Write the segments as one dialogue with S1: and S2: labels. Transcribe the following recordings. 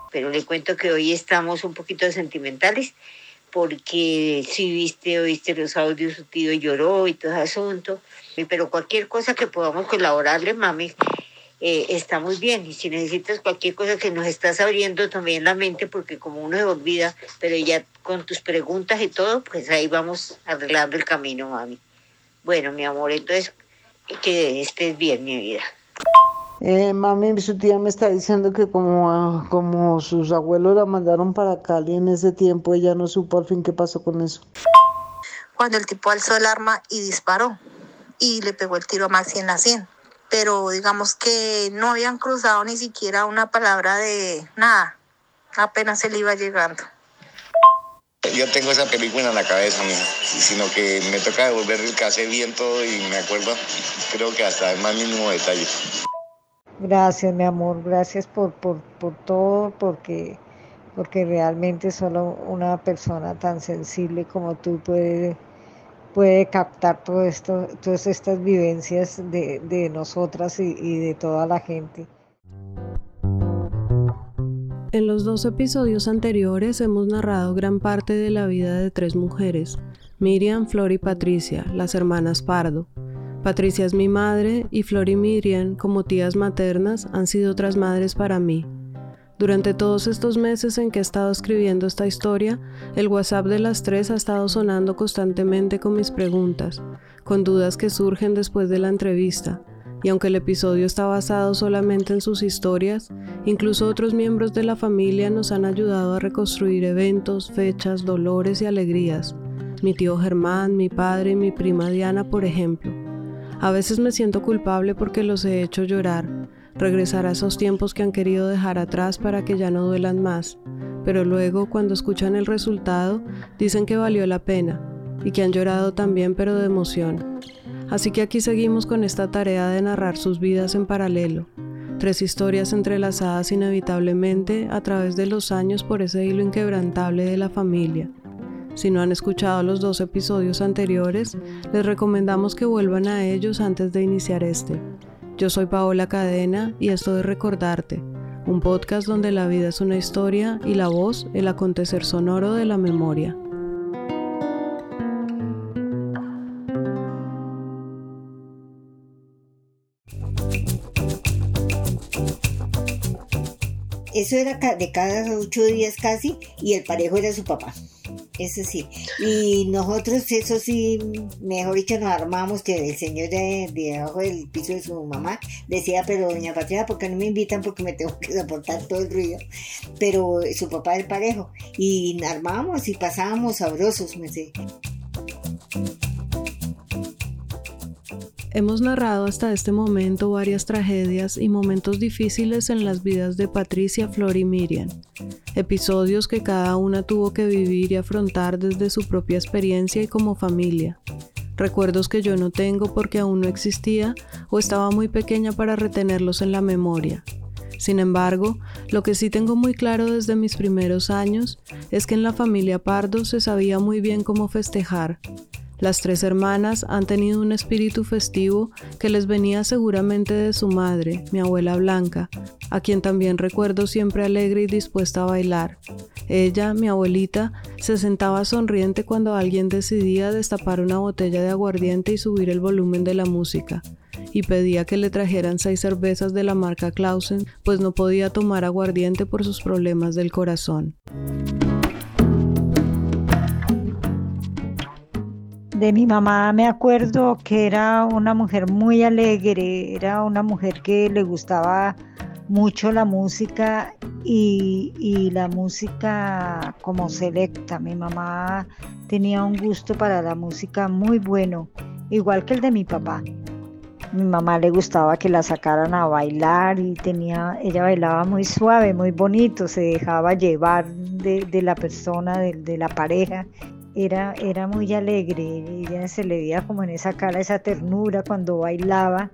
S1: Pero le cuento que hoy estamos un poquito sentimentales porque si oíste los audios, su tío lloró y todo ese asunto. Pero cualquier cosa que podamos colaborarle, mami, está muy bien. Y si necesitas cualquier cosa que nos estás abriendo también la mente, porque como uno se olvida, pero ya con tus preguntas y todo, pues ahí vamos arreglando el camino, mami. Bueno, mi amor, entonces que estés bien, mi vida.
S2: Mami, su tía me está diciendo que como sus abuelos la mandaron para Cali en ese tiempo, ella no supo al fin qué pasó con eso.
S3: Cuando el tipo alzó el arma y disparó y le pegó el tiro a Maxi en la sien. Pero digamos que no habían cruzado ni siquiera una palabra de nada. Apenas se le iba llegando.
S4: Yo tengo esa película en la cabeza, mija, sino que me toca devolver el cassette bien todo y me acuerdo, creo que hasta el más mínimo detalle.
S2: Gracias, mi amor, gracias por todo, porque realmente solo una persona tan sensible como tú puede captar todo esto, todas estas vivencias de nosotras y de toda la gente.
S5: En los 2 episodios anteriores hemos narrado gran parte de la vida de 3 mujeres, Miriam, Flor y Patricia, las hermanas Pardo. Patricia es mi madre y Flor y Miriam, como tías maternas, han sido otras madres para mí. Durante todos estos meses en que he estado escribiendo esta historia, el WhatsApp de las 3 ha estado sonando constantemente con mis preguntas, con dudas que surgen después de la entrevista, y aunque el episodio está basado solamente en sus historias, incluso otros miembros de la familia nos han ayudado a reconstruir eventos, fechas, dolores y alegrías. Mi tío Germán, mi padre y mi prima Diana, por ejemplo. A veces me siento culpable porque los he hecho llorar, regresar a esos tiempos que han querido dejar atrás para que ya no duelan más, pero luego, cuando escuchan el resultado, dicen que valió la pena y que han llorado también, pero de emoción. Así que aquí seguimos con esta tarea de narrar sus vidas en paralelo, 3 historias entrelazadas inevitablemente a través de los años por ese hilo inquebrantable de la familia. Si no han escuchado los 2 episodios anteriores, les recomendamos que vuelvan a ellos antes de iniciar este. Yo soy Paola Cadena y esto es Recordarte, un podcast donde la vida es una historia y la voz el acontecer sonoro de la memoria.
S1: Eso era de cada 8 días casi, y el parejo era su papá. Eso sí. Y nosotros, eso sí, mejor dicho, nos armamos, que el señor de debajo del piso de su mamá decía, pero doña Patricia, ¿por qué no me invitan? Porque me tengo que soportar todo el ruido. Pero su papá era el parejo. Y armábamos y pasábamos sabrosos, me sé.
S5: Hemos narrado hasta este momento varias tragedias y momentos difíciles en las vidas de Patricia, Flor y Miriam. Episodios que cada una tuvo que vivir y afrontar desde su propia experiencia y como familia. Recuerdos que yo no tengo porque aún no existía o estaba muy pequeña para retenerlos en la memoria. Sin embargo, lo que sí tengo muy claro desde mis primeros años es que en la familia Pardo se sabía muy bien cómo festejar. Las 3 hermanas han tenido un espíritu festivo que les venía seguramente de su madre, mi abuela Blanca, a quien también recuerdo siempre alegre y dispuesta a bailar. Ella, mi abuelita, se sentaba sonriente cuando alguien decidía destapar una botella de aguardiente y subir el volumen de la música, y pedía que le trajeran 6 cervezas de la marca Clausen, pues no podía tomar aguardiente por sus problemas del corazón.
S2: De mi mamá me acuerdo que era una mujer muy alegre, era una mujer que le gustaba mucho la música y la música como selecta. Mi mamá tenía un gusto para la música muy bueno, igual que el de mi papá. Mi mamá le gustaba que la sacaran a bailar y ella bailaba muy suave, muy bonito, se dejaba llevar de la persona, de la pareja. Era muy alegre y ella se le veía como en esa cara, esa ternura cuando bailaba.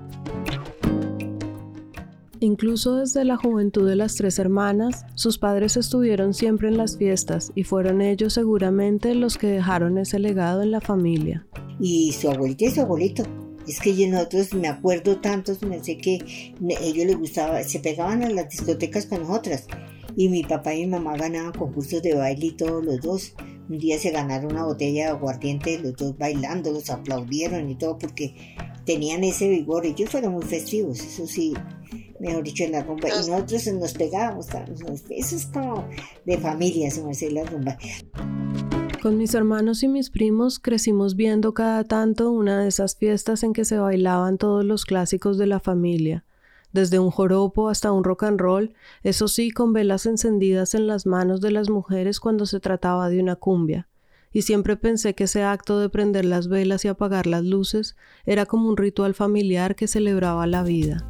S5: Incluso desde la juventud de las 3 hermanas, sus padres estuvieron siempre en las fiestas y fueron ellos seguramente los que dejaron ese legado en la familia.
S1: Y su abuelita y su abuelito. Es que nosotros, me acuerdo tantos, me sé que a ellos les gustaba, se pegaban a las discotecas con nosotras.
S2: Y mi papá y mi mamá ganaban concursos de baile y todos los dos. Un día se ganaron una botella de aguardiente, los dos bailando, los aplaudieron y todo porque tenían ese vigor. Ellos fueron muy festivos, eso sí, mejor dicho, en la rumba. Y nosotros nos pegábamos, eso es como de familia, su merced, la rumba.
S5: Con mis hermanos y mis primos crecimos viendo cada tanto una de esas fiestas en que se bailaban todos los clásicos de la familia. Desde un joropo hasta un rock and roll, eso sí, con velas encendidas en las manos de las mujeres cuando se trataba de una cumbia. Y siempre pensé que ese acto de prender las velas y apagar las luces era como un ritual familiar que celebraba la vida.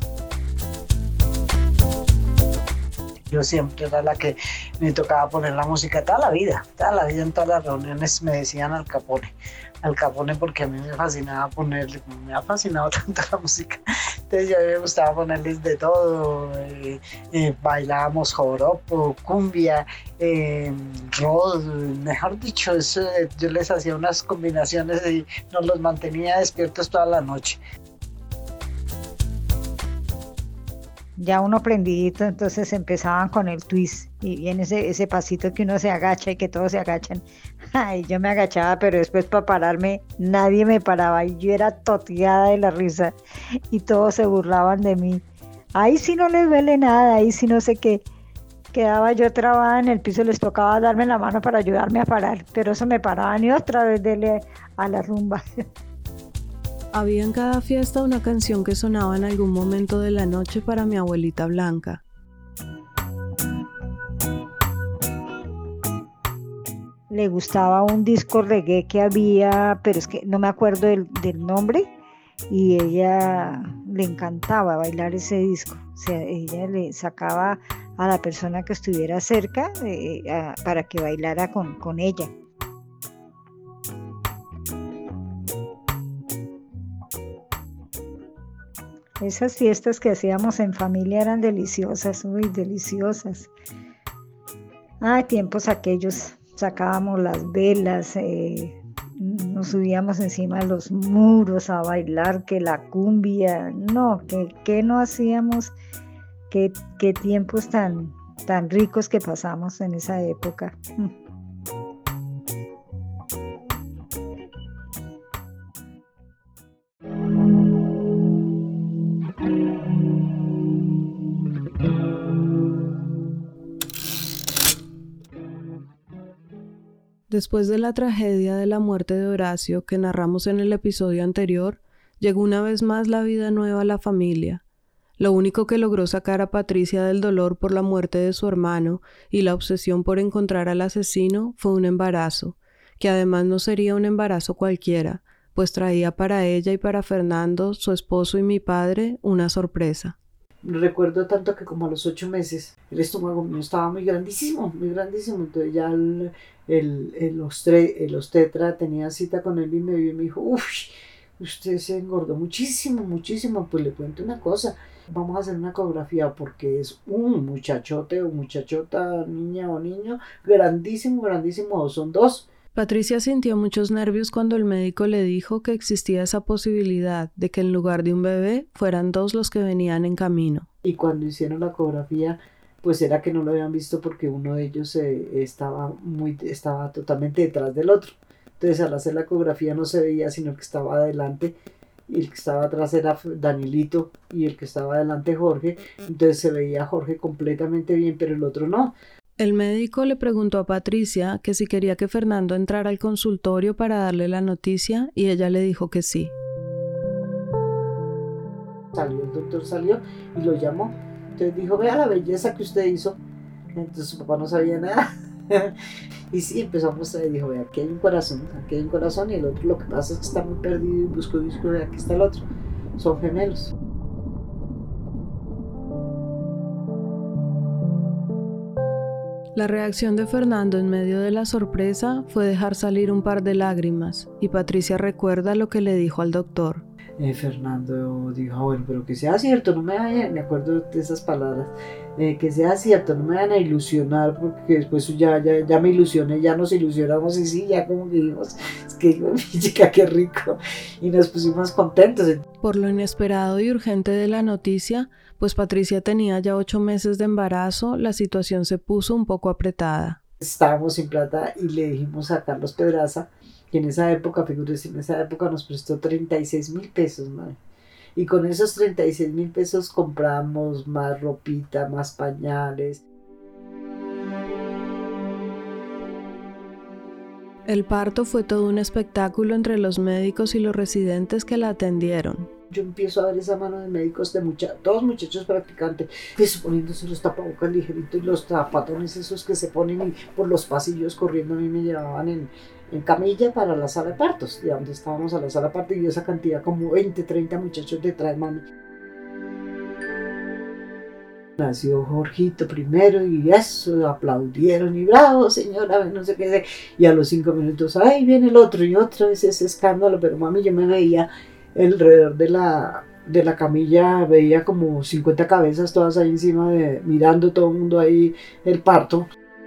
S6: Yo siempre era la que me tocaba poner la música toda la vida en todas las reuniones me decían Al Capone porque a mí me fascinaba ponerle, como me ha fascinado tanto la música, entonces a mí me gustaba ponerles de todo, bailábamos joropo, cumbia, rock, mejor dicho, eso, yo les hacía unas combinaciones y nos los mantenía despiertos toda la noche.
S2: Ya uno prendidito, entonces empezaban con el twist y viene ese pasito que uno se agacha y que todos se agachan. Ay, yo me agachaba, pero después para pararme nadie me paraba y yo era toteada de la risa y todos se burlaban de mí. Ahí sí no les duele nada, ahí sí no sé qué. Quedaba yo trabada en el piso, les tocaba darme la mano para ayudarme a parar, pero eso me paraban y otra vez dele a la rumba.
S5: Había en cada fiesta una canción que sonaba en algún momento de la noche para mi abuelita Blanca.
S2: Le gustaba un disco reggae que había, pero es que no me acuerdo del nombre, y ella le encantaba bailar ese disco. O sea, ella le sacaba a la persona que estuviera cerca para que bailara con ella. Esas fiestas que hacíamos en familia eran deliciosas, muy deliciosas. Tiempos aquellos, sacábamos las velas, nos subíamos encima de los muros a bailar, que la cumbia, no, que no hacíamos, qué tiempos tan ricos que pasamos en esa época.
S5: Después de la tragedia de la muerte de Horacio que narramos en el episodio anterior, llegó una vez más la vida nueva a la familia. Lo único que logró sacar a Patricia del dolor por la muerte de su hermano y la obsesión por encontrar al asesino fue un embarazo, que además no sería un embarazo cualquiera, pues traía para ella y para Fernando, su esposo y mi padre, una sorpresa.
S6: Recuerdo tanto que como a los 8 meses el estómago mío estaba muy grandísimo, entonces ya el obstetra tenía cita con él y me vio y me dijo, uff, usted se engordó muchísimo, pues le cuento una cosa, vamos a hacer una ecografía porque es un muchachote o muchachota, niña o niño, grandísimo, o son 2.
S5: Patricia sintió muchos nervios cuando el médico le dijo que existía esa posibilidad de que en lugar de un bebé fueran 2 los que venían en camino.
S6: Y cuando hicieron la ecografía, pues era que no lo habían visto porque uno de ellos estaba totalmente detrás del otro. Entonces al hacer la ecografía no se veía sino el que estaba adelante y el que estaba atrás era Danielito y el que estaba adelante Jorge. Entonces se veía a Jorge completamente bien, pero el otro no.
S5: El médico le preguntó a Patricia que si quería que Fernando entrara al consultorio para darle la noticia y ella le dijo que sí.
S6: El doctor salió y lo llamó. Entonces dijo, vea la belleza que usted hizo. Entonces su papá no sabía nada. Y sí, empezó a mostrar y dijo, vea, aquí hay un corazón y el otro lo que pasa es que está muy perdido y busco, vea, aquí está el otro. Son gemelos.
S5: La reacción de Fernando en medio de la sorpresa fue dejar salir un par de lágrimas, y Patricia recuerda lo que le dijo al doctor.
S6: Fernando dijo, bueno, pero que sea cierto, no me vayan, me acuerdo de esas palabras, que sea cierto, no me vayan a ilusionar, porque después ya me ilusioné, ya nos ilusionamos y sí, ya como que dijimos, es que digo, mi chica, qué rico, y nos pusimos contentos.
S5: Por lo inesperado y urgente de la noticia, Pues Patricia tenía ya 8 meses de embarazo, la situación se puso un poco apretada.
S6: Estábamos sin plata y le dijimos a Carlos Pedraza, que en esa época, figúrese, en esa época nos prestó 36.000 pesos, ¿no? Y con esos 36.000 pesos compramos más ropita, más pañales.
S5: El parto fue todo un espectáculo entre los médicos y los residentes que la atendieron.
S6: Yo empiezo a ver esa mano de médicos de todos muchachos practicantes, pues poniéndose los tapabocas ligeritos y los zapatones esos que se ponen y por los pasillos corriendo. A mí me llevaban en camilla para la sala de partos, de donde estábamos a la sala de partos, y esa cantidad como 20, 30 muchachos detrás, mami. Nació Jorgito primero y eso, aplaudieron y bravo señora, no sé qué, y a los 5 minutos, ay, viene el otro y otra vez ese escándalo, pero mami, yo me veía alrededor de la camilla, veía como 50 cabezas todas ahí encima, mirando todo el mundo ahí el parto.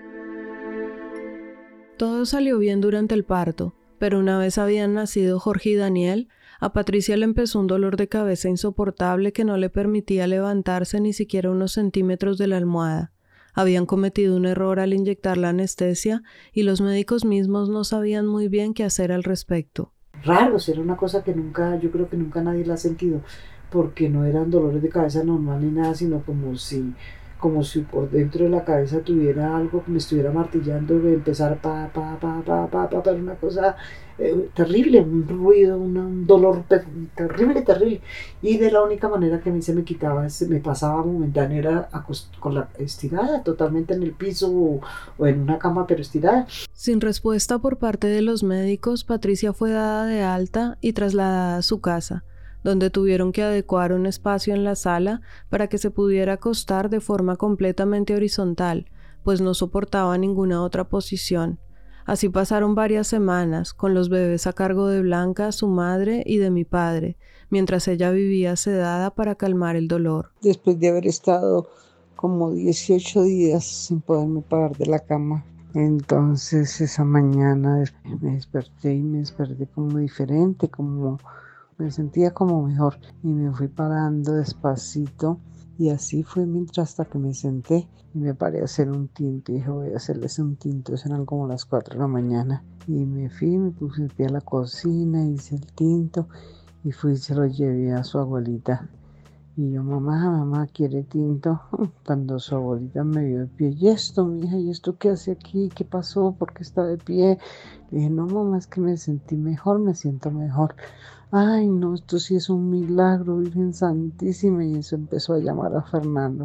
S5: Todo salió bien durante el parto, pero una vez habían nacido Jorge y Daniel, a Patricia le empezó un dolor de cabeza insoportable que no le permitía levantarse ni siquiera unos centímetros de la almohada. Habían cometido un error al inyectar la anestesia y los médicos mismos no sabían muy bien qué hacer al respecto.
S6: Raros, era una cosa que yo creo que nunca nadie la ha sentido, porque no eran dolores de cabeza normal ni nada, sino como si por dentro de la cabeza tuviera algo que me estuviera martillando, de empezar pero una cosa terrible, un ruido, un dolor terrible. Y de la única manera que a mí se me quitaba, me pasaba momentáneo, era con la estirada, totalmente en el piso o en una cama, pero estirada.
S5: Sin respuesta por parte de los médicos, Patricia fue dada de alta y trasladada a su casa, donde tuvieron que adecuar un espacio en la sala para que se pudiera acostar de forma completamente horizontal, pues no soportaba ninguna otra posición. Así pasaron varias semanas, con los bebés a cargo de Blanca, su madre, y de mi padre, mientras ella vivía sedada para calmar el dolor.
S7: Después de haber estado como 18 días sin poderme parar de la cama, entonces esa mañana me desperté como diferente, me sentía como mejor y me fui parando despacito y así fue hasta que me senté y me paré a hacer un tinto y dije voy a hacerles un tinto, eran como las 4 de la mañana y me puse el pie a la cocina, hice el tinto y se lo llevé a su abuelita y yo mamá quiere tinto. Cuando su abuelita me vio de pie, y esto mija, y esto qué hace aquí, qué pasó, por qué está de pie, le dije no mamá, es que me sentí mejor, me siento mejor. Ay, no, esto sí es un milagro, Virgen Santísima. Y eso empezó a llamar a Fernando,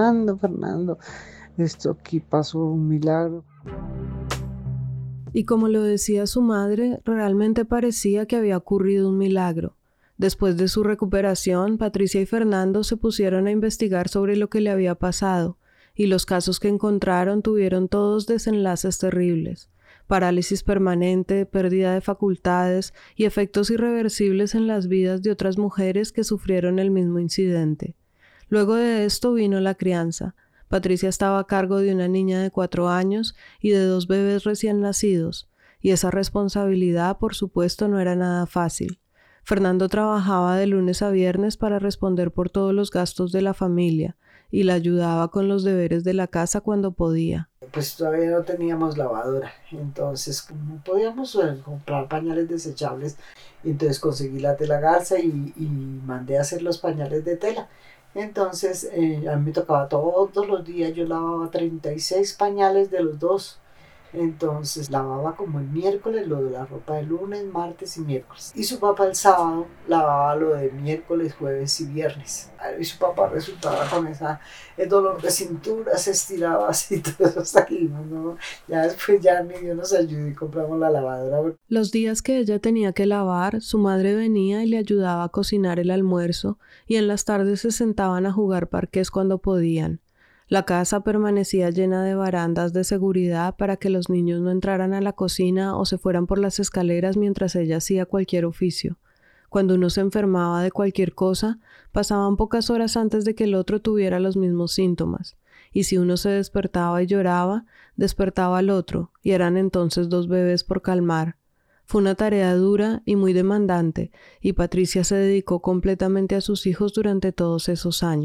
S7: esto aquí pasó un milagro.
S5: Y como lo decía su madre, realmente parecía que había ocurrido un milagro. Después de su recuperación, Patricia y Fernando se pusieron a investigar sobre lo que le había pasado, y los casos que encontraron tuvieron todos desenlaces terribles. Parálisis permanente, pérdida de facultades y efectos irreversibles en las vidas de otras mujeres que sufrieron el mismo incidente. Luego de esto vino la crianza. Patricia estaba a cargo de una niña de 4 años y de 2 bebés recién nacidos, y esa responsabilidad, por supuesto, no era nada fácil. Fernando trabajaba de lunes a viernes para responder por todos los gastos de la familia y la ayudaba con los deberes de la casa cuando podía.
S6: Pues todavía no teníamos lavadora, entonces como podíamos comprar pañales desechables, entonces conseguí la tela garza y mandé a hacer los pañales de tela. Entonces a mí me tocaba todos los días, yo lavaba 36 pañales de los 2. Entonces lavaba como el miércoles lo de la ropa de lunes, martes y miércoles. Y su papá el sábado lavaba lo de miércoles, jueves y viernes. Y su papá resultaba con el dolor de cintura, se estiraba así, todo eso hasta aquí, ¿no? Ya después mi Dios nos ayudó y compramos la lavadora.
S5: Los días que ella tenía que lavar, su madre venía y le ayudaba a cocinar el almuerzo y en las tardes se sentaban a jugar parqués cuando podían. La casa permanecía llena de barandas de seguridad para que los niños no entraran a la cocina o se fueran por las escaleras mientras ella hacía cualquier oficio. Cuando uno se enfermaba de cualquier cosa, pasaban pocas horas antes de que el otro tuviera los mismos síntomas, y si uno se despertaba y lloraba, despertaba al otro, y eran entonces 2 bebés por calmar. Fue una tarea dura y muy demandante, y Patricia se dedicó completamente a sus hijos durante todos esos años.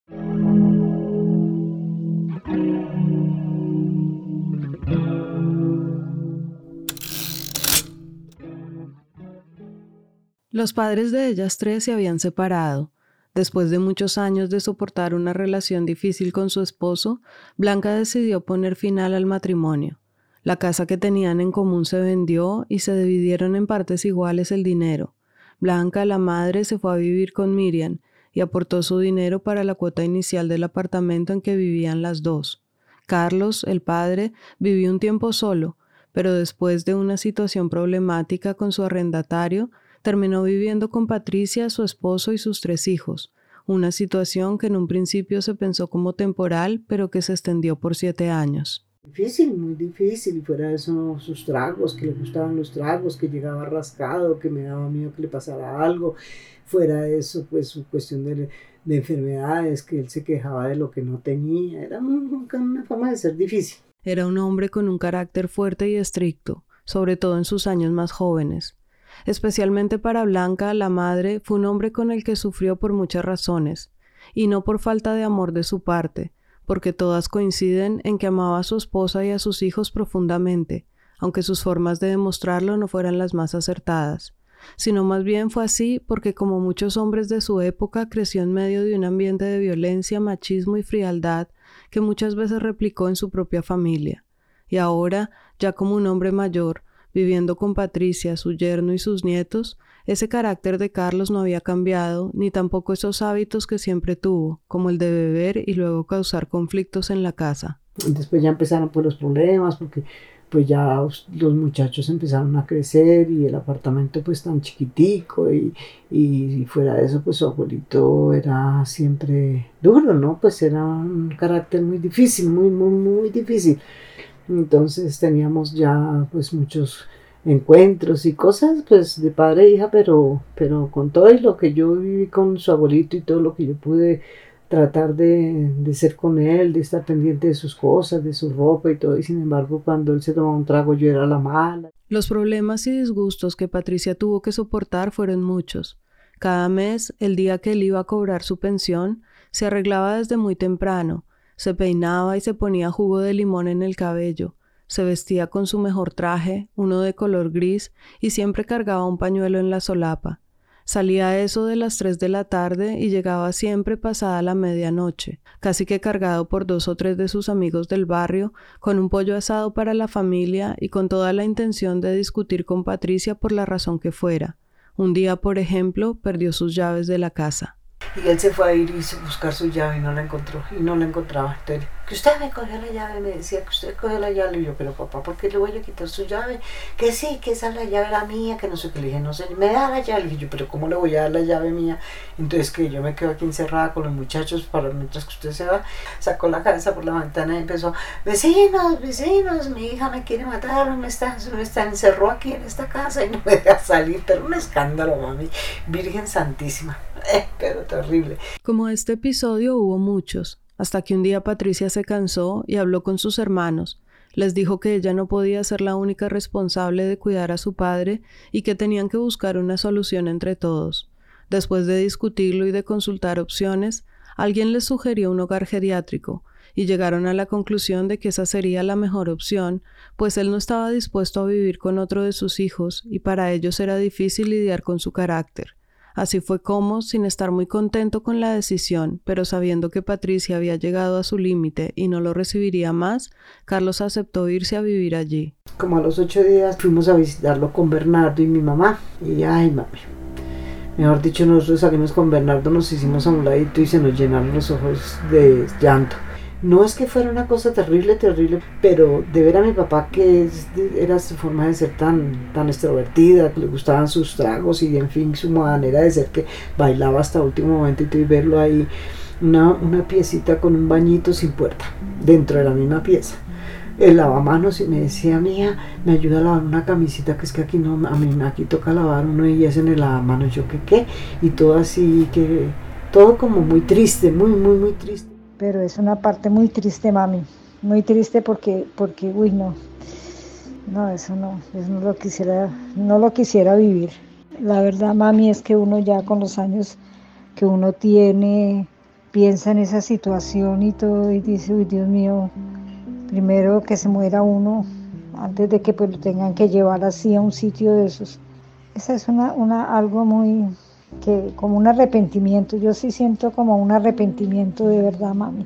S5: Los padres de ellas tres se habían separado. Después de muchos años de soportar una relación difícil con su esposo, Blanca decidió poner final al matrimonio. La casa que tenían en común se vendió y se dividieron en partes iguales el dinero. Blanca, la madre, se fue a vivir con Miriam y aportó su dinero para la cuota inicial del apartamento en que vivían las dos. Carlos, el padre, vivió un tiempo solo, pero después de una situación problemática con su arrendatario, terminó viviendo con Patricia, su esposo y sus 3 hijos, una situación que en un principio se pensó como temporal, pero que se extendió por 7 años.
S7: Difícil, muy difícil, y fuera de eso sus tragos, que le gustaban los tragos, que llegaba rascado, que me daba miedo que le pasara algo, fuera de eso pues su cuestión de enfermedades, que él se quejaba de lo que no tenía, era una forma de ser difícil.
S5: Era un hombre con un carácter fuerte y estricto, sobre todo en sus años más jóvenes. Especialmente para Blanca, la madre, fue un hombre con el que sufrió por muchas razones, y no por falta de amor de su parte, porque todas coinciden en que amaba a su esposa y a sus hijos profundamente, aunque sus formas de demostrarlo no fueran las más acertadas, sino más bien fue así porque, como muchos hombres de su época, creció en medio de un ambiente de violencia, machismo y frialdad que muchas veces replicó en su propia familia. Y ahora, ya como un hombre mayor, viviendo con Patricia, su yerno y sus nietos, ese carácter de Carlos no había cambiado, ni tampoco esos hábitos que siempre tuvo, como el de beber y luego causar conflictos en la casa.
S7: Después ya empezaron pues los problemas, porque pues ya los muchachos empezaron a crecer y el apartamento pues tan chiquitico y fuera de eso pues su abuelito era siempre duro, ¿no? Pues era un carácter muy difícil, muy difícil. Entonces teníamos ya pues muchos encuentros y cosas pues de padre e hija, pero con todo y lo que yo viví con su abuelito y todo lo que yo pude tratar de ser con él, de estar pendiente de sus cosas, de su ropa y todo, y sin embargo cuando él se tomaba un trago yo era la mala.
S5: Los problemas y disgustos que Patricia tuvo que soportar fueron muchos. Cada mes, el día que él iba a cobrar su pensión, se arreglaba desde muy temprano, se peinaba y se ponía jugo de limón en el cabello, se vestía con su mejor traje, uno de color gris, y siempre cargaba un pañuelo en la solapa. Salía a eso de las 3 de la tarde y llegaba siempre pasada la medianoche, casi que cargado por 2 o 3 de sus amigos del barrio, con un pollo asado para la familia y con toda la intención de discutir con Patricia por la razón que fuera. Un día, por ejemplo, perdió sus llaves de la casa.
S7: Y él se fue a ir y buscar su llave y no la encontró, y no la encontraba. Entonces, que usted me cogió la llave, me decía que usted cogió la llave. Y yo, pero papá, ¿por qué le voy a quitar su llave? Que sí, que esa la llave era mía, que no sé qué. Le dije, no sé, me da la llave. Le dije yo, pero ¿cómo le voy a dar la llave mía? Entonces que yo me quedo aquí encerrada con los muchachos mientras que usted se va. Sacó la cabeza por la ventana y empezó, vecinos, mi hija me quiere matar, me está encerró aquí en esta casa y no me deja salir. Pero un escándalo, mami, Virgen Santísima, pero terrible.
S5: Como este episodio hubo muchos, hasta que un día Patricia se cansó y habló con sus hermanos. Les dijo que ella no podía ser la única responsable de cuidar a su padre y que tenían que buscar una solución entre todos. Después de discutirlo y de consultar opciones, alguien les sugirió un hogar geriátrico y llegaron a la conclusión de que esa sería la mejor opción, pues él no estaba dispuesto a vivir con otro de sus hijos y para ellos era difícil lidiar con su carácter. Así fue como, sin estar muy contento con la decisión, pero sabiendo que Patricia había llegado a su límite y no lo recibiría más, Carlos aceptó irse a vivir allí.
S7: Como a los 8 días fuimos a visitarlo con Bernardo y mi mamá. Y ay, mami, mejor dicho, nosotros salimos con Bernardo, nos hicimos a un ladito y se nos llenaron los ojos de llanto. No es que fuera una cosa terrible, pero de ver a mi papá que era su forma de ser tan extrovertida, que le gustaban sus tragos y en fin su manera de ser, que bailaba hasta último momento, y verlo ahí, una piecita con un bañito sin puerta, dentro de la misma pieza. El lavamanos, y me decía, mía, me ayuda a lavar una camisita, que es que aquí no, a mí aquí toca lavar uno y es en el lavamanos. Yo, ¿qué? Y todo así, que todo como muy triste, muy triste.
S2: Pero es una parte muy triste, mami, muy triste porque uy, no, eso no lo quisiera vivir. La verdad, mami, es que uno ya con los años que uno tiene, piensa en esa situación y todo y dice, uy, Dios mío, primero que se muera uno antes de que pues lo tengan que llevar así a un sitio de esos. Esa es algo muy, que como un arrepentimiento, yo sí siento como un arrepentimiento de verdad, mami,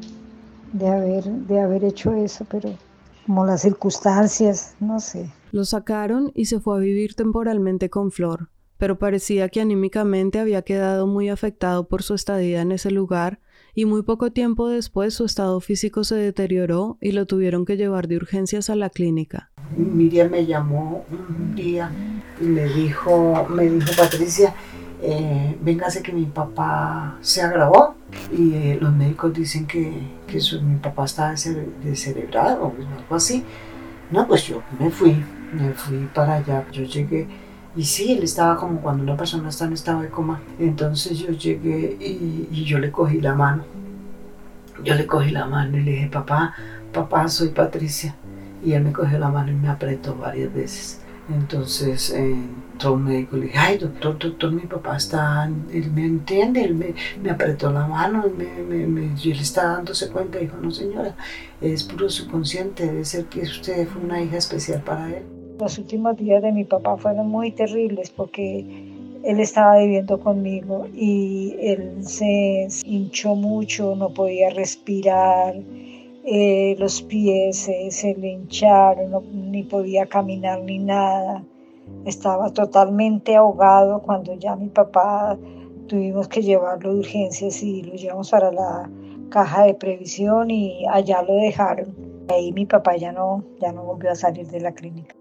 S2: de haber hecho eso, pero como las circunstancias, no sé.
S5: Lo sacaron y se fue a vivir temporalmente con Flor, pero parecía que anímicamente había quedado muy afectado por su estadía en ese lugar y muy poco tiempo después su estado físico se deterioró y lo tuvieron que llevar de urgencias a la clínica.
S7: Miriam me llamó un día y me dijo Patricia, véngase que mi papá se agravó y los médicos dicen que mi papá está descerebrado o algo así. No, pues yo me fui para allá, yo llegué y sí, él estaba como cuando una persona está en estado de coma. Entonces yo llegué y yo le cogí la mano. Yo le cogí la mano y le dije, papá, soy Patricia. Y él me cogió la mano y me apretó varias veces. Entonces entró un médico y le dije, ay, doctor, mi papá está, él me entiende, él me apretó la mano, y él está dándose cuenta. Dijo, no señora, es puro subconsciente, debe ser que usted fue una hija especial para él.
S2: Los últimos días de mi papá fueron muy terribles porque él estaba viviendo conmigo y él se hinchó mucho, no podía respirar, los pies se le hincharon, ni podía caminar ni nada. Estaba totalmente ahogado cuando ya mi papá tuvimos que llevarlo de urgencias y lo llevamos para la caja de previsión y allá lo dejaron. Ahí mi papá ya no volvió a salir de la clínica.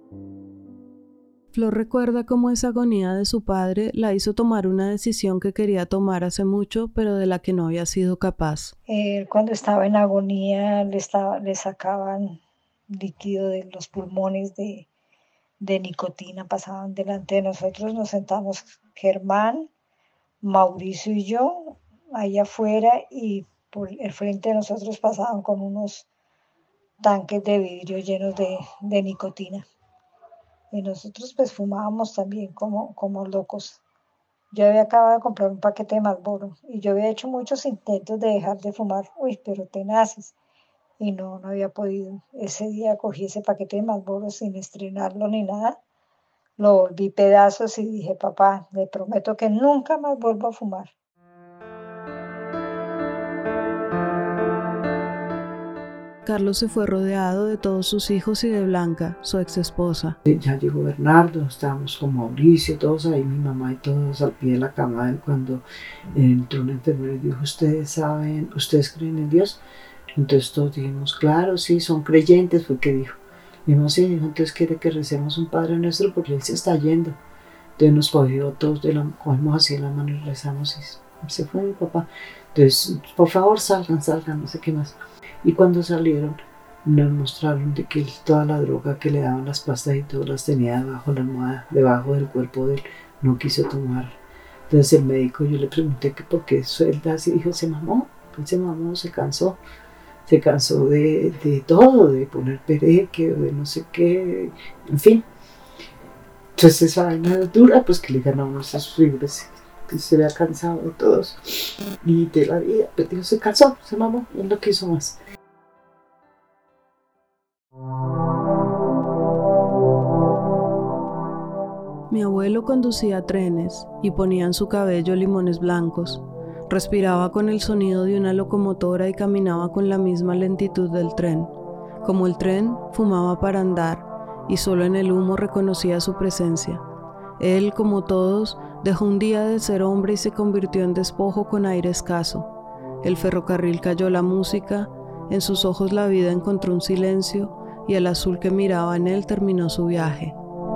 S5: Flor recuerda cómo esa agonía de su padre la hizo tomar una decisión que quería tomar hace mucho, pero de la que no había sido capaz.
S2: Cuando estaba en agonía le sacaban líquido de los pulmones de nicotina, pasaban delante de nosotros, nos sentamos Germán, Mauricio y yo ahí afuera y por el frente de nosotros pasaban con unos tanques de vidrio llenos de nicotina. Y nosotros pues fumábamos también como locos. Yo había acabado de comprar un paquete de Marlboro y yo había hecho muchos intentos de dejar de fumar, pero tenaces, y no había podido. Ese día cogí ese paquete de Marlboro sin estrenarlo ni nada, lo volví pedazos y dije, papá, le prometo que nunca más vuelvo a fumar.
S5: Carlos se fue rodeado de todos sus hijos y de Blanca, su ex esposa.
S7: Ya llegó Bernardo, estábamos con Mauricio, todos ahí, mi mamá y todos al pie de la cama de él cuando entró una enfermera y dijo, ¿ustedes creen en Dios? Entonces todos dijimos, claro, sí, son creyentes, fue que dijo. Dijo, sí, dijo, entonces quiere que recemos un Padre Nuestro porque él se está yendo. Entonces nos cogió todos, cogimos así la mano y rezamos y se fue mi papá. Entonces, por favor, salgan, no sé qué más. Y cuando salieron, nos mostraron de que toda la droga que le daban, las pastas y todo, las tenía debajo de la almohada, debajo del cuerpo de él, no quiso tomar. Entonces el médico, yo le pregunté que por qué eso él así, dijo, se mamó, se cansó de todo, de poner pereque, o de no sé qué, en fin. Entonces esa vaina dura, pues que le ganó esas fibras, que se había cansado de todos y de la vida, pero dijo, se cansó, se mamó, él no quiso más.
S5: Mi abuelo conducía trenes y ponía en su cabello limones blancos. Respiraba con el sonido de una locomotora y caminaba con la misma lentitud del tren. Como el tren, fumaba para andar y solo en el humo reconocía su presencia. Él, como todos, dejó un día de ser hombre y se convirtió en despojo con aire escaso. El ferrocarril cayó la música, en sus ojos la vida encontró un silencio y el azul que miraba en él terminó su viaje.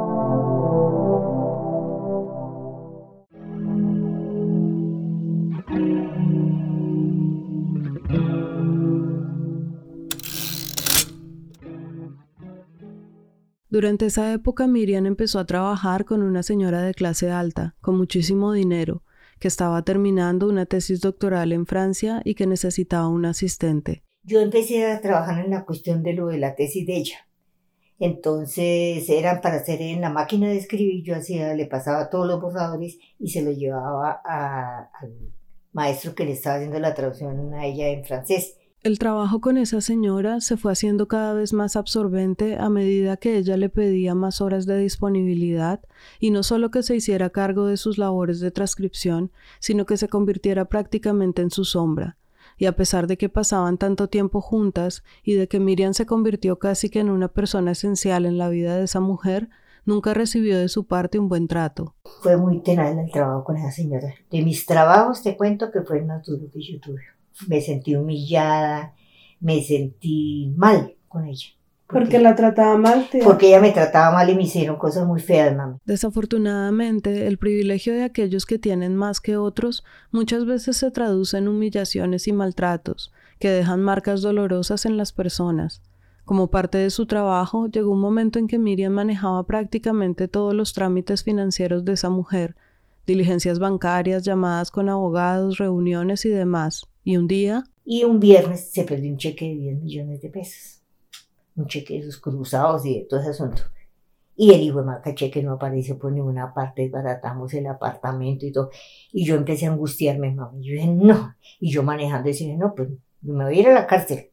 S5: Durante esa época Miriam empezó a trabajar con una señora de clase alta, con muchísimo dinero, que estaba terminando una tesis doctoral en Francia y que necesitaba un asistente.
S8: Yo empecé a trabajar en la cuestión de lo de la tesis de ella. Entonces eran para hacer en la máquina de escribir, le pasaba todos los borradores y se los llevaba al maestro que le estaba haciendo la traducción a ella en francés.
S5: El trabajo con esa señora se fue haciendo cada vez más absorbente a medida que ella le pedía más horas de disponibilidad, y no solo que se hiciera cargo de sus labores de transcripción, sino que se convirtiera prácticamente en su sombra. Y a pesar de que pasaban tanto tiempo juntas y de que Miriam se convirtió casi que en una persona esencial en la vida de esa mujer, nunca recibió de su parte un buen trato.
S8: Fue muy tenaz el trabajo con esa señora. De mis trabajos te cuento que fue el más duro que yo tuve. Me sentí humillada, me sentí mal con ella.
S9: ¿Porque la trataba mal, tía?
S8: Porque ella me trataba mal y me hicieron cosas muy feas, mami.
S5: Desafortunadamente, el privilegio de aquellos que tienen más que otros muchas veces se traduce en humillaciones y maltratos, que dejan marcas dolorosas en las personas. Como parte de su trabajo, llegó un momento en que Miriam manejaba prácticamente todos los trámites financieros de esa mujer, diligencias bancarias, llamadas con abogados, reuniones y demás. ¿Y un día?
S8: Y un viernes se perdió un cheque de 10 millones de pesos. Un cheque de esos cruzados y de todo ese asunto. Y el hijo de marca cheque no apareció por ninguna parte, desbaratamos el apartamento y todo. Y yo empecé a angustiarme, mami. Yo dije, no. Y yo manejando decía, no, pues me voy a ir a la cárcel.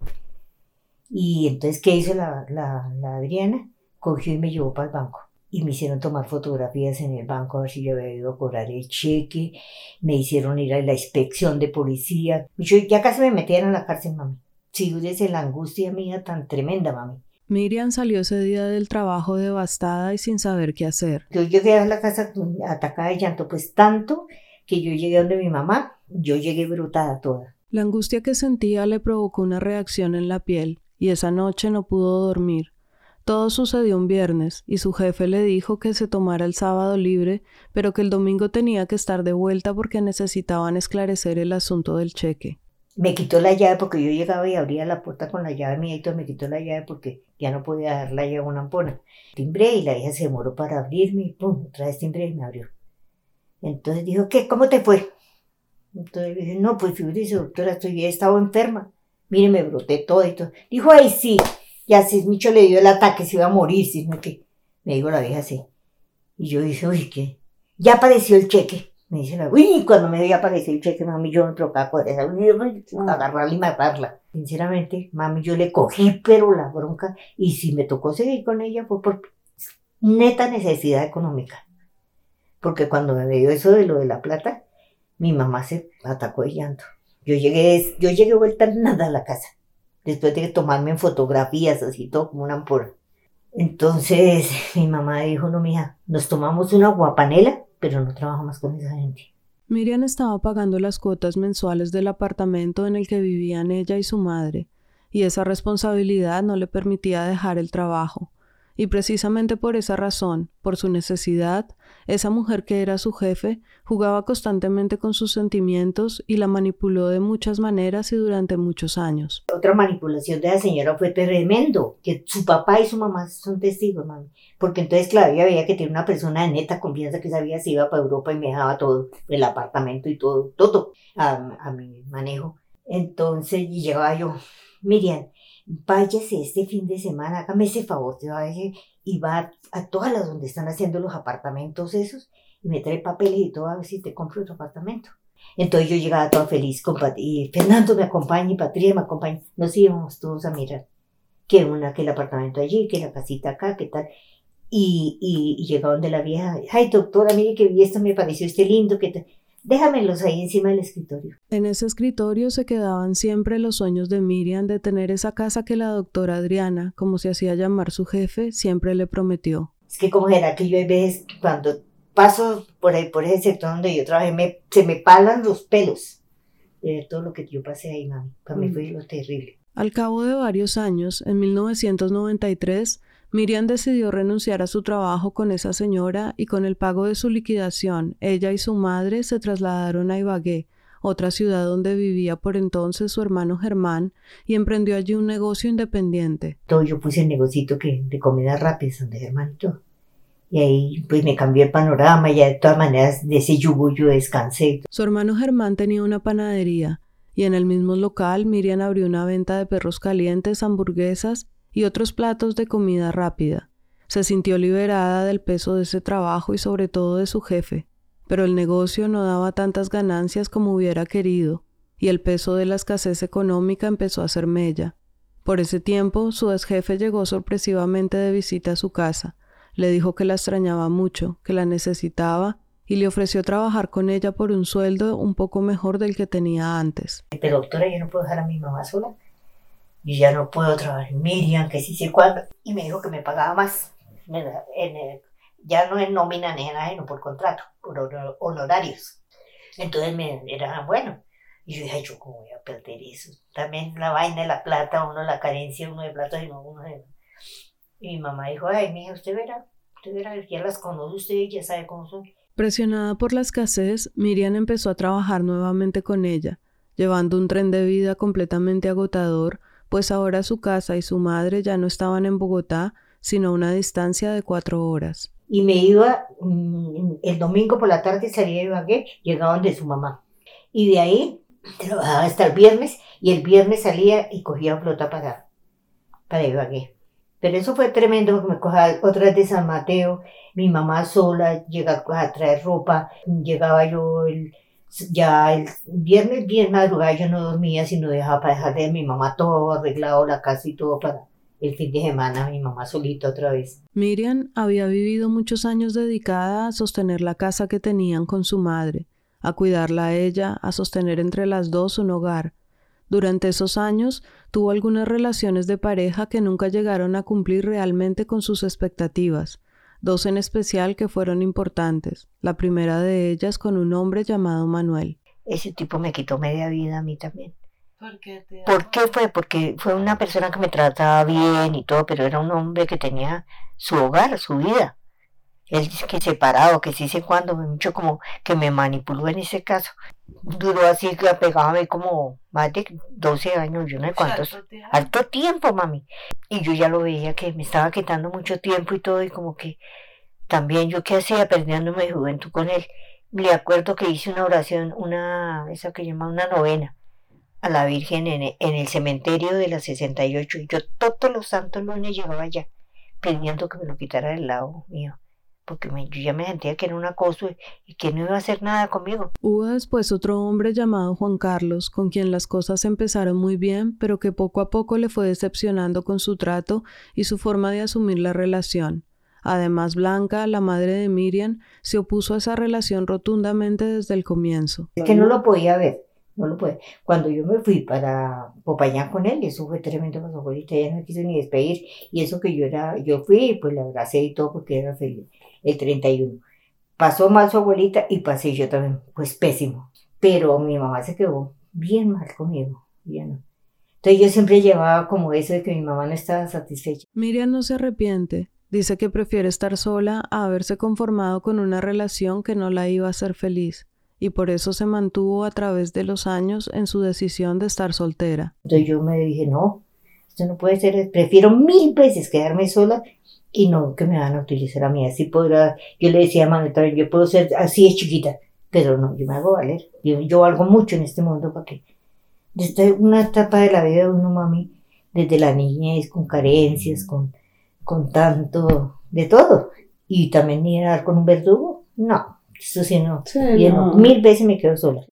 S8: Y entonces, ¿qué hizo la Adriana? Cogió y me llevó para el banco. Y me hicieron tomar fotografías en el banco a ver si yo había ido a cobrar el cheque. Me hicieron ir a la inspección de policía. Yo ya casi me metían a la cárcel, mami. Sí, desde la angustia mía tan tremenda, mami.
S5: Miriam salió ese día del trabajo devastada y sin saber qué hacer.
S8: Yo llegué a la casa atacada de llanto, pues tanto que yo llegué donde mi mamá, yo llegué brotada toda.
S5: La angustia que sentía le provocó una reacción en la piel y esa noche no pudo dormir. Todo sucedió un viernes y su jefe le dijo que se tomara el sábado libre, pero que el domingo tenía que estar de vuelta porque necesitaban esclarecer el asunto del cheque.
S8: Me quitó la llave porque yo llegaba y abría la puerta con la llave mía y todo, me quitó la llave porque ya no podía dar la llave a una ampona. Timbré y la hija se demoró para abrirme y pum, otra vez timbré y me abrió. Entonces dijo, ¿qué? ¿Cómo te fue? Entonces dije, no, pues fíjese, doctora, he estado enferma. Mire, me broté todo y todo. Dijo, ay, sí. Ya si Micho le dio el ataque, se iba a morir, sino que me dijo la vieja así. Y yo dije, uy, ¿qué? Ya apareció el cheque. Me dice la uy, cuando me había aparecido el cheque, mami, yo me trocaba con esa, agarrarla y matarla. Sinceramente, mami, yo le cogí, pero la bronca, y si me tocó seguir con ella fue por neta necesidad económica. Porque cuando me dio eso de lo de la plata, mi mamá se atacó de llanto. Yo llegué vuelta nada a la casa. Después de tomarme en fotografías, así todo como una ampura. Entonces mi mamá dijo, no, mija, nos tomamos una guapanela, pero no trabajamos con esa gente.
S5: Miriam estaba pagando las cuotas mensuales del apartamento en el que vivían ella y su madre, y esa responsabilidad no le permitía dejar el trabajo. Y precisamente por esa razón, por su necesidad, esa mujer que era su jefe jugaba constantemente con sus sentimientos y la manipuló de muchas maneras y durante muchos años.
S8: Otra manipulación de la señora fue tremendo, que su papá y su mamá son testigos, mami. Porque entonces, claro, ella veía que tenía una persona de neta confianza que sabía si iba para Europa y me dejaba todo, el apartamento y todo a mi manejo. Entonces, y llegaba yo, Miriam, váyase este fin de semana, hágame ese favor, y va a todas las donde están haciendo los apartamentos esos, y me trae papeles y todo, a ver si te compro otro apartamento. Entonces yo llegaba toda feliz, y Fernando me acompaña, y Patricia me acompaña, nos íbamos todos a mirar, que el apartamento allí, que la casita acá, que tal, y llegaba donde la vieja, ay doctora, mire que vi esto, me pareció lindo, que tal. Déjamelos ahí encima del escritorio.
S5: En ese escritorio se quedaban siempre los sueños de Miriam de tener esa casa que la doctora Adriana, como se hacía llamar su jefe, siempre le prometió.
S8: Es que como era que yo a veces cuando paso por ahí, por ese sector donde yo trabajé, se me palan los pelos de todo lo que yo pasé ahí, mami. Para mí fue lo terrible.
S5: Al cabo de varios años, en 1993, Miriam decidió renunciar a su trabajo con esa señora y con el pago de su liquidación, ella y su madre se trasladaron a Ibagué, otra ciudad donde vivía por entonces su hermano Germán, y emprendió allí un negocio independiente.
S8: Yo puse el negocito de comidas rápidas donde Germán y todo. Y ahí pues me cambió el panorama, ya de todas maneras de ese yugo yo descansé.
S5: Su hermano Germán tenía una panadería, y en el mismo local Miriam abrió una venta de perros calientes, hamburguesas y otros platos de comida rápida. Se sintió liberada del peso de ese trabajo y sobre todo de su jefe. pero el negocio no daba tantas ganancias como hubiera querido, y el peso de la escasez económica empezó a hacer mella. Por ese tiempo, su ex jefe llegó sorpresivamente de visita a su casa. Le dijo que la extrañaba mucho, que la necesitaba, y le ofreció trabajar con ella por un sueldo un poco mejor del que tenía antes.
S8: Pero doctora, yo no puedo dejar a mi mamá sola. Yo ya no puedo trabajar en Miriam, que sí sé cuándo. Y me dijo que me pagaba más. Ya no en nómina ni en nada, sino por contrato, por honorarios. Entonces era bueno. Y yo dije, ¿yo cómo voy a perder eso? También la vaina de la plata, la carencia, uno de plata, y no uno de... Y mi mamá dijo, ay, mija, usted verá, ya las conoce usted y ya sabe cómo son.
S5: Presionada por la escasez, Miriam empezó a trabajar nuevamente con ella, llevando un tren de vida completamente agotador, pues ahora su casa y su madre ya no estaban en Bogotá, sino a una distancia de 4 horas.
S8: Y me iba, el domingo por la tarde salía de Ibagué, llegaba donde su mamá. Y de ahí trabajaba hasta el viernes, y el viernes salía y cogía flota para Ibagué. Pero eso fue tremendo porque me cogía otras de San Mateo, mi mamá sola, llegaba a traer ropa, llegaba yo ya el viernes bien madrugada, yo no dormía, sino dejaba para dejarle a mi mamá todo arreglado, la casa y todo para el fin de semana, mi mamá solita otra vez.
S5: Miriam había vivido muchos años dedicada a sostener la casa que tenían con su madre, a cuidarla a ella, a sostener entre las dos un hogar. Durante esos años tuvo algunas relaciones de pareja que nunca llegaron a cumplir realmente con sus expectativas, 2 en especial que fueron importantes, la primera de ellas con un hombre llamado Manuel.
S8: Ese tipo me quitó media vida a mí también.
S9: ¿Por qué
S8: fue? Porque fue una persona que me trataba bien y todo, pero era un hombre que tenía su hogar, su vida. Él dice que separado, que sí sé cuándo, mucho como que me manipuló en ese caso. Duró así, que pegaba a mí como más de 12 años, yo no sé cuántos. Alto tiempo, mami. Y yo ya lo veía que me estaba quitando mucho tiempo y todo, y como que también yo qué hacía perdiéndome de juventud con él. Me acuerdo que hice una oración, esa que llama una novena, a la Virgen en el cementerio de la 68, y yo todos los santos lunes llegaba allá, pidiendo que me lo quitara del lado mío. Porque yo ya me sentía que era un acoso y que no iba a hacer nada conmigo.
S5: Hubo después otro hombre llamado Juan Carlos, con quien las cosas empezaron muy bien, pero que poco a poco le fue decepcionando con su trato y su forma de asumir la relación. Además, Blanca, la madre de Miriam, se opuso a esa relación rotundamente desde el comienzo.
S8: Es que no lo podía ver, no lo podía. Cuando yo me fui para Popayán con él, eso fue tremendo para su abuelita, ella no me quiso ni despedir, y eso que yo fui y pues la abracé y todo porque era feliz. El 31. Pasó mal su abuelita y pasé yo también, pues pésimo. Pero mi mamá se quedó bien mal conmigo, bien. Entonces yo siempre llevaba como eso de que mi mamá no estaba satisfecha.
S5: Miriam no se arrepiente. Dice que prefiere estar sola a haberse conformado con una relación que no la iba a hacer feliz, y por eso se mantuvo a través de los años en su decisión de estar soltera.
S8: Entonces yo me dije, no, esto no puede ser, prefiero 1000 veces quedarme sola y no que me van a utilizar a mí. Así podrá, yo le decía a Manuel también, yo puedo ser así de chiquita, pero no, yo me hago valer. Yo valgo mucho en este mundo para que desde una etapa de la vida de uno, mami, desde la niñez, con carencias, con tanto de todo, y también ir a dar con un verdugo, no, eso sí no,
S9: Sí,
S8: no. 1000 veces me quedo sola.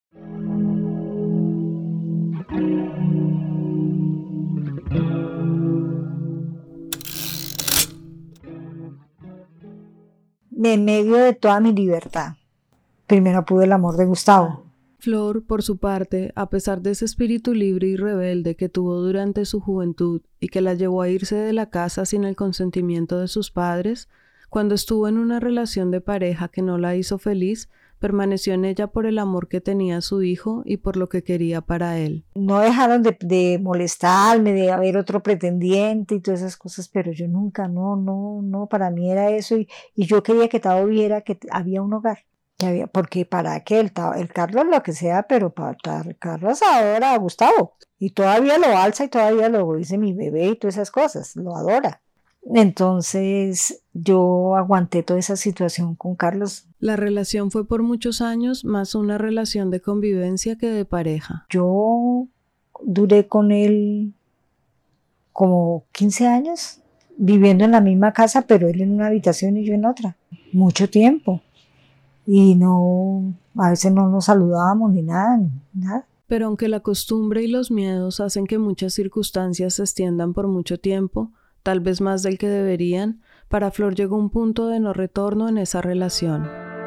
S2: En medio de toda mi libertad, primero pude el amor de Gustavo.
S5: Flor, por su parte, a pesar de ese espíritu libre y rebelde que tuvo durante su juventud y que la llevó a irse de la casa sin el consentimiento de sus padres, cuando estuvo en una relación de pareja que no la hizo feliz, permaneció en ella por el amor que tenía a su hijo y por lo que quería para él.
S2: No dejaron de molestarme, de haber otro pretendiente y todas esas cosas, pero yo nunca, no, para mí era eso, y yo quería que Tavo viera que había un hogar. Porque para que el Carlos lo que sea, pero para Carlos ahora Gustavo, y todavía lo alza y todavía lo dice mi bebé y todas esas cosas, lo adora. Entonces yo aguanté toda esa situación con Carlos.
S5: La relación fue por muchos años más una relación de convivencia que de pareja.
S2: Yo duré con él como 15 años viviendo en la misma casa, pero él en una habitación y yo en otra, mucho tiempo. y no, a veces no nos saludábamos ni nada, nada.
S5: Pero aunque la costumbre y los miedos hacen que muchas circunstancias se extiendan por mucho tiempo, tal vez más del que deberían, para Flor llegó un punto de no retorno en esa relación.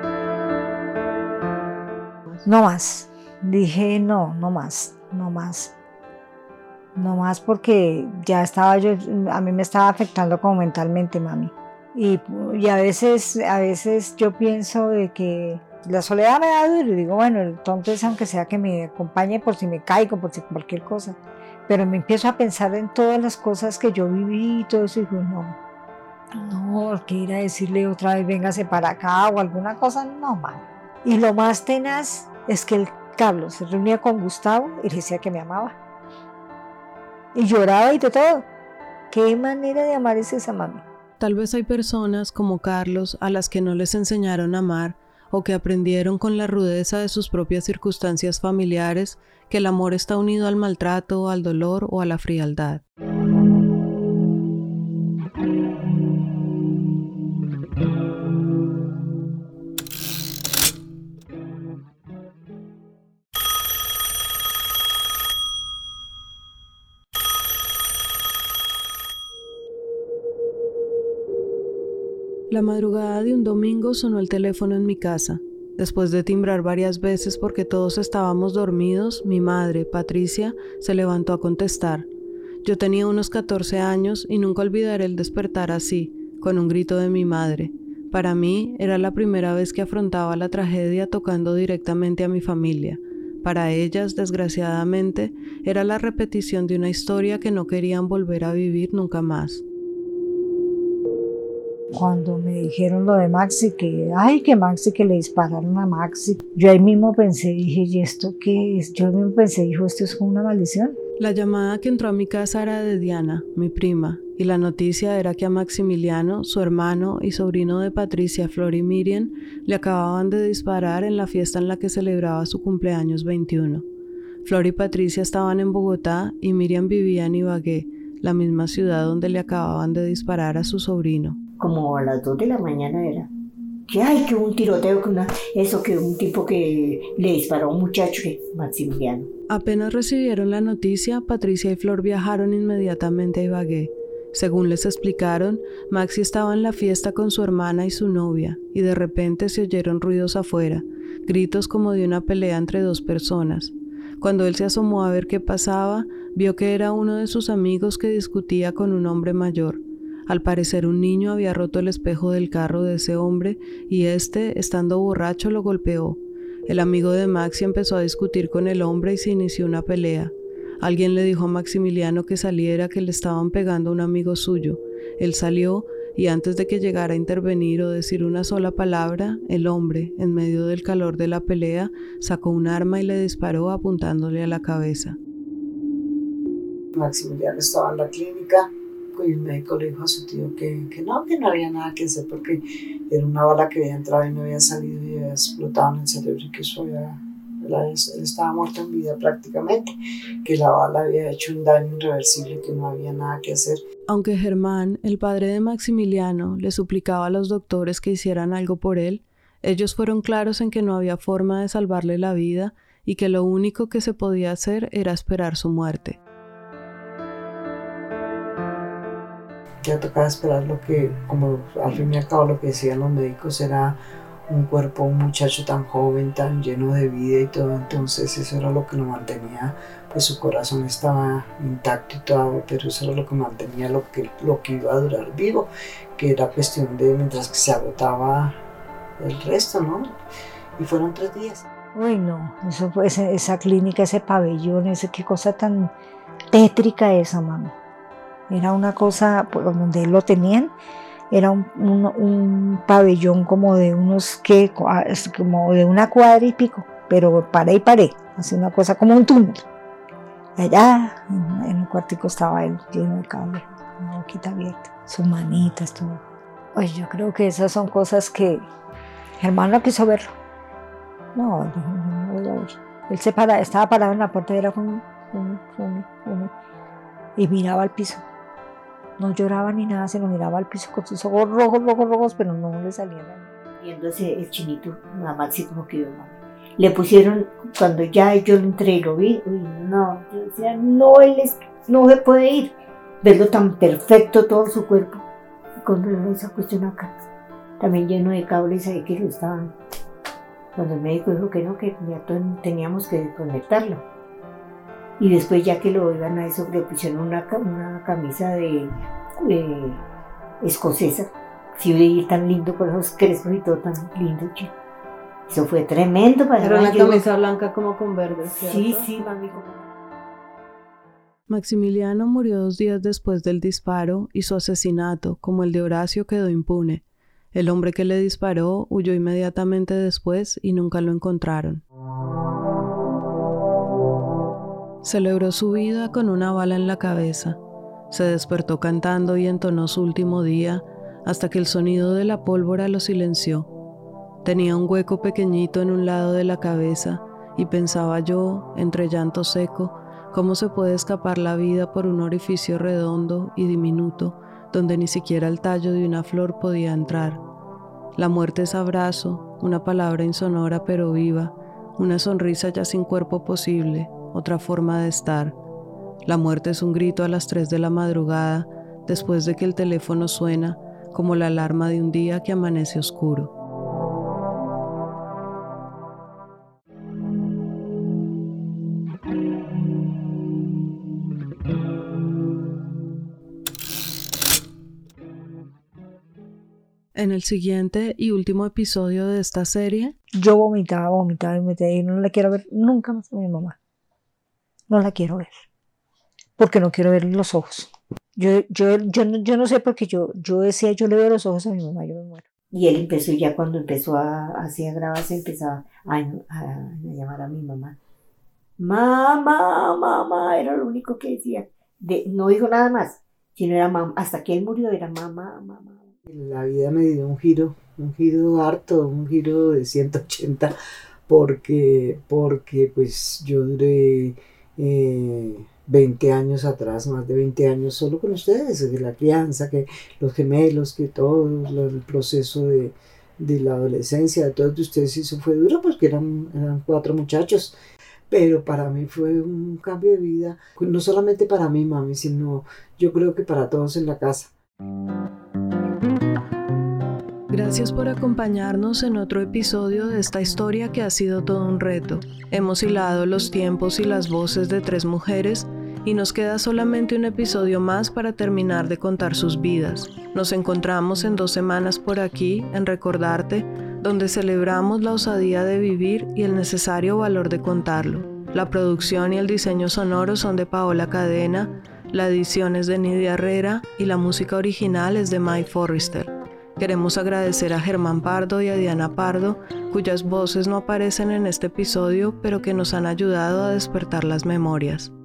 S2: No más. Dije no más porque ya estaba yo, a mí me estaba afectando como mentalmente, mami. Y a veces yo pienso de que la soledad me da duro y digo, bueno, entonces aunque sea que me acompañe por si me caigo, por si cualquier cosa. Pero me empiezo a pensar en todas las cosas que yo viví y todo eso y digo, no, que ir a decirle otra vez, véngase para acá o alguna cosa, no, mami. Y lo más tenaz es que el Carlos se reunía con Gustavo y le decía que me amaba. Y lloraba y de todo. ¿Qué manera de amar es esa, mami?
S5: Tal vez hay personas como Carlos a las que no les enseñaron a amar o que aprendieron con la rudeza de sus propias circunstancias familiares que el amor está unido al maltrato, al dolor o a la frialdad. La madrugada de un domingo sonó el teléfono en mi casa. Después de timbrar varias veces porque todos estábamos dormidos, mi madre, Patricia, se levantó a contestar. Yo tenía unos 14 años y nunca olvidaré el despertar así, con un grito de mi madre. Para mí era la primera vez que afrontaba la tragedia tocando directamente a mi familia. Para ellas, desgraciadamente, era la repetición de una historia que no querían volver a vivir nunca más.
S2: Cuando me dijeron lo de Maxi, que Maxi, que le dispararon a Maxi, yo ahí mismo pensé, dije, ¿y esto qué es? Yo mismo pensé, dijo, ¿esto es una maldición?
S5: La llamada que entró a mi casa era de Diana, mi prima, y la noticia era que a Maximiliano, su hermano y sobrino de Patricia, Flor y Miriam, le acababan de disparar en la fiesta en la que celebraba su cumpleaños 21. Flor y Patricia estaban en Bogotá y Miriam vivía en Ibagué, la misma ciudad donde le acababan de disparar a su sobrino.
S8: Como a las 2 de la mañana era. Que hubo un tiroteo, que un tipo que le disparó a un muchacho, Maximiliano.
S5: Apenas recibieron la noticia, Patricia y Flor viajaron inmediatamente a Ibagué. Según les explicaron, Maxi estaba en la fiesta con su hermana y su novia, y de repente se oyeron ruidos afuera, gritos como de una pelea entre dos personas. Cuando él se asomó a ver qué pasaba, vio que era uno de sus amigos que discutía con un hombre mayor. Al parecer un niño había roto el espejo del carro de ese hombre y estando borracho, lo golpeó. El amigo de Maxi empezó a discutir con el hombre y se inició una pelea. Alguien le dijo a Maximiliano que saliera, que le estaban pegando a un amigo suyo. Él salió y antes de que llegara a intervenir o decir una sola palabra, el hombre, en medio del calor de la pelea, sacó un arma y le disparó apuntándole a la cabeza.
S6: Maximiliano estaba en la clínica y el médico le dijo a su tío que no había nada que hacer porque era una bala que había entrado y no había salido y había explotado en el cerebro y que él estaba muerto en vida prácticamente, que la bala había hecho un daño irreversible y que no había nada que hacer.
S5: Aunque Germán, el padre de Maximiliano, le suplicaba a los doctores que hicieran algo por él, ellos fueron claros en que no había forma de salvarle la vida y que lo único que se podía hacer era esperar su muerte.
S6: Ya tocaba esperar lo que, como al fin y al cabo lo que decían los médicos, era un cuerpo, un muchacho tan joven, tan lleno de vida y todo, entonces eso era lo que lo mantenía, pues su corazón estaba intacto y todo, pero eso era lo que mantenía lo que iba a durar vivo, que era cuestión de mientras que se agotaba el resto, ¿no? Y fueron 3 días.
S2: Uy, no, eso fue esa clínica, ese pabellón, qué cosa tan tétrica esa, mami. Era una cosa, pues, donde lo tenían, era un pabellón como de como de una cuadra y pico, pero pared, así una cosa como un túnel. Allá en el cuartico estaba él lleno de cable, una boquita abierta, sus manitas, todo. Pues yo creo que esas son cosas que Germán no quiso verlo. No voy a ver. Él estaba parado en la puerta y era como y miraba al piso. No lloraba ni nada, sino miraba al piso con sus ojos rojos, pero no le salía nada.
S8: viéndose el chinito, a Maxi como que yo, mami. Le pusieron, cuando ya yo entré y lo vi, no, yo decía, no, no se puede ir. Verlo tan perfecto todo su cuerpo, con esa cuestión acá, también lleno de cables ahí que lo estaban. Cuando el médico dijo que no, que ya teníamos que desconectarlo. Y después ya que lo iban a eso, le pusieron una camisa de escocesa. Sí, veía tan lindo con esos crespos y todo tan lindo, chico. Eso fue tremendo para
S5: Era una camisa blanca como con verde, ¿cierto?
S8: Sí, mami.
S5: Maximiliano murió 2 días después del disparo y su asesinato, como el de Horacio, quedó impune. El hombre que le disparó huyó inmediatamente después y nunca lo encontraron. Celebró su vida con una bala en la cabeza. Se despertó cantando y entonó su último día hasta que el sonido de la pólvora lo silenció. Tenía un hueco pequeñito en un lado de la cabeza y pensaba yo, entre llanto seco, cómo se puede escapar la vida por un orificio redondo y diminuto donde ni siquiera el tallo de una flor podía entrar. La muerte es abrazo, una palabra insonora pero viva, una sonrisa ya sin cuerpo posible, otra forma de estar. La muerte es un grito a las 3 de la madrugada, después de que el teléfono suena, como la alarma de un día que amanece oscuro. En el siguiente y último episodio de esta serie,
S2: yo vomitaba y no la quiero ver nunca más a mi mamá. No la quiero ver, porque no quiero ver los ojos. Yo no sé, porque yo decía, yo le veo los ojos a mi mamá, yo me muero.
S8: Y él empezó, ya cuando empezó a grabarse, empezaba a llamar a mi mamá. Mamá, era lo único que decía. No dijo nada más, sino era mamá. Hasta que él murió era mamá.
S7: La vida me dio un giro harto, un giro de 180, porque pues yo duré 20 años atrás, más de 20 años solo con ustedes, que la crianza, que los gemelos, que todo el proceso de la adolescencia de todos ustedes, eso fue duro porque eran 4 muchachos. Pero para mí fue un cambio de vida, no solamente para mí, mami, sino yo creo que para todos en la casa.
S5: Gracias por acompañarnos en otro episodio de esta historia que ha sido todo un reto. Hemos hilado los tiempos y las voces de 3 mujeres y nos queda solamente un episodio más para terminar de contar sus vidas. Nos encontramos en 2 semanas por aquí, en Recordarte, donde celebramos la osadía de vivir y el necesario valor de contarlo. La producción y el diseño sonoro son de Paola Cadena, la edición es de Nidia Herrera y la música original es de Mike Forrester. Queremos agradecer a Germán Pardo y a Diana Pardo, cuyas voces no aparecen en este episodio, pero que nos han ayudado a despertar las memorias.